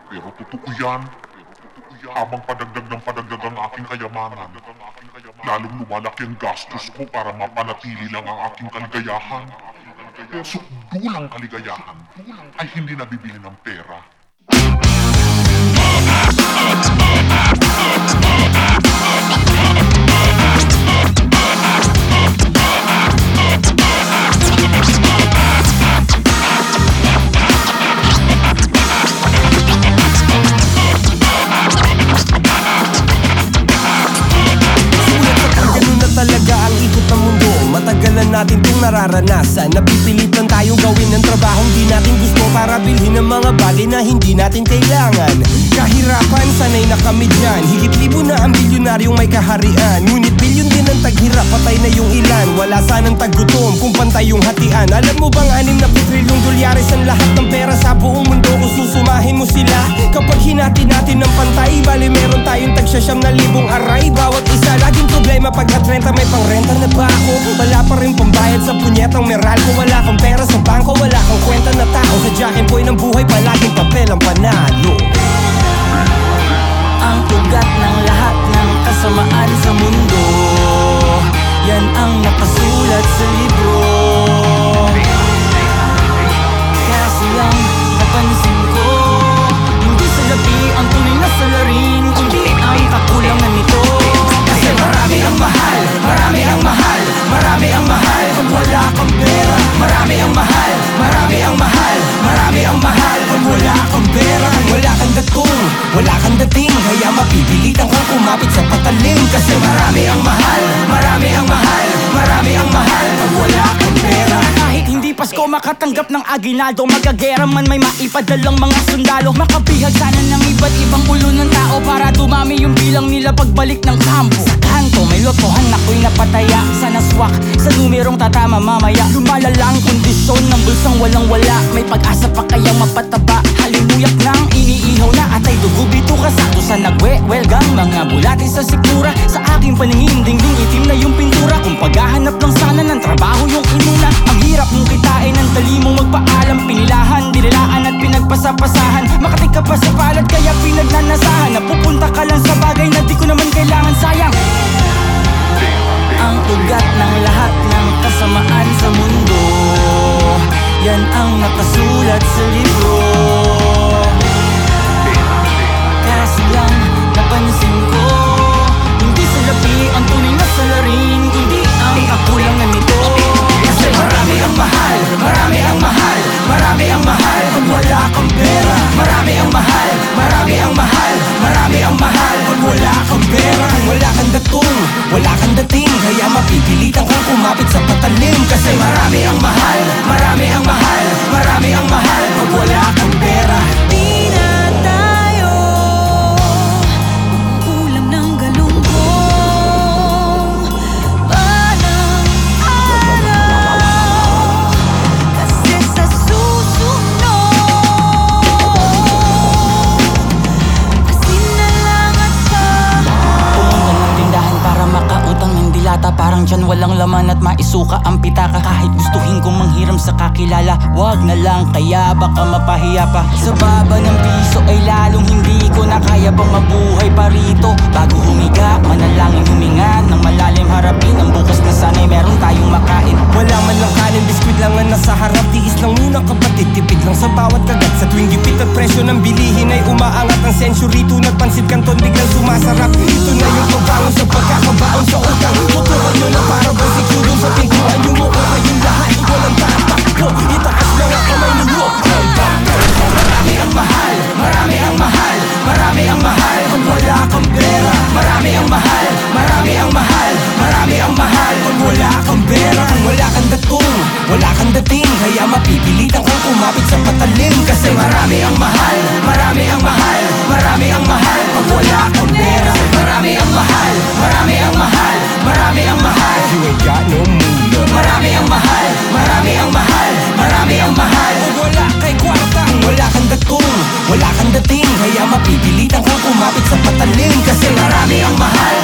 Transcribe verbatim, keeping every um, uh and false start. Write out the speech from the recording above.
Pero totoo yan, habang padagdag ng padagdag ang aking kayamanan, lalong lumalaki ang gastos ko para mapanatili lang ang aking kaligayahan. Pero sukdulang kaligayahan ay hindi nabibili ng pera. Talaga ang ikot ng mundo, matagalan natin itong nararanasan. Napipilitan tayo gawin ng trabahong di natin gusto para bilhin ng mga bagay na hindi natin kailangan. Kahirapan, sanay na kami dyan. Higit libo na ang bilyonaryong may kaharian. Ngunit bilyon din ang taghirap, patay na yung ilan. Wala sanang taggutom kung pantay yung hatian. Alam mo bang anim na trilyong dolyares ang lahat ng pera sa buong mundo? Kung susumahin mo sila, kapag hinati natin ng pantay, bali meron tayong tagsasyam na libong aray. Bawat isa laging problema pag atrenta may pangrenta na ba ako? Wala pa rin pambayad sa punyetang meral ko. Wala kang pera sa bangko, wala kang kwenta na tao. Sa Jack and Boy ng buhay, palaging papel ang panalo. Ang ugat ng lahat ng kasamaan sa mundo, yan ang nakasulat sa libro. Kasi ang napansin ko, hindi salapi ang tunay na salarin, kundi ang kakulangan nito. Kasi marami ang mahal, marami ang mahal, marami ang mahal kung wala kang pera. Marami ang mahal, marami ang mahal, marami ang mahal kung wala kang pera. Kung wala kang datong, wala kang dating, kaya mapipilitan kang kumapit sa patalim. Kasi marami ang mahal, marami ang mahal, marami ang mahal kung wala kang pera. Kahit hindi Pasko makatanggap ng aginaldo, magagera man may maipadalang mga sundalo. Makabihag sana ng iba't ibang ulo ng tao para dumami yung bilang nila pagbalik ng kampo. Sa kanto may lotohan ako'y napataya sa naswak, sa numerong tatama mamaya. Lumalala ang kondisyon ng bulsang walang wala, may pag-asa pa kayang mapataba. Halimuyak ng iniihaw na atay dugo, bito ka sakto sa nagwe-welgang mga bulatin sa sikmura. Sa aking paningin dingding itim na yung pintura. Kung paghahanap lang sana ng trabaho yung inuna, ang hirap mong kitain ang dali mong magpaalam. Pinilahan, dinilaan at pinagpasapasahan, makating ka pa sa palad kaya pinagnanasahan. Napupunta ka lang sa bagay na di ko naman kailangan, sayang. Ang ugat ng lahat ng kasamaan sa mundo, yan ang nakasulat sa libro. Kaso lang napansin ko, hindi salapi ang tunay na salarin, kundi ang kakulangan nito. Kasi marami ang mahal, marami ang mahal, marami ang mahal kung wala kang pera. Marami ang mahal, marami ang mahal, marami ang mahal kung wala kang pera. Kung wala kang datong, wala kang dating, kaya mapipilitan kang kumapit sa patalim. Kasi marami ang mahal, marami ang mahal, marami ang mahal kung wala kang pera. Di na tayo ulam ng galunggong balang araw. Kasi sa susunod, asin na lang at saka. Pumunta ng tindahan para makautang ng dilata, parang dyan walang laman at maisuka ang pitaka. Kahit gustuhin kong manghiram sa kakilala, wag na lang kaya baka mapahiya pa. Sa baba ng piso ay lalong hindi ko na kaya pang mabuhay pa rito. Bago humiga, manalangin huminga ng malalim, harapin ang bukas na sana'y meron tayong makain. Wala man lang kanin, biskwit lang ang nasa harap. Tiis lang muna kapatid, tipid lang sa bawat kagat. Sa tuwing gipit at presyo ng bilihin ay umaangat ang century. Tunat pansit kanton biglang sumasarap. Ito na yung pagbangon sa pagkakabaon sa utang. Tutukan nyo na para bang siguro sa pintuan. Yumuko kayong lahat, walang tatakbo. Itaas lang ang kamay ninyo. Marami ang mahal, marami ang mahal, marami ang mahal kung wala kang pera. Marami ang mahal, marami ang mahal, marami ang mahal kung wala kang pera. Kung wala kang datong, wala kang dating, kaya mapipilitan kang kumapit sa patalim. Kasi marami ang mahal, marami ang mahal, marami ang mahal kung wala kang pera. Marami ang mahal, marami ang mahal, marami ang mahal. You ain't got no moolah. Marami ang mahal, marami ang mahal, marami ang mahal. Kung wala kay kwarta, kung wala kang datong, wala kang dating, kaya mapipilitan kang kumapit sa patalim. Kasi marami ang mahal,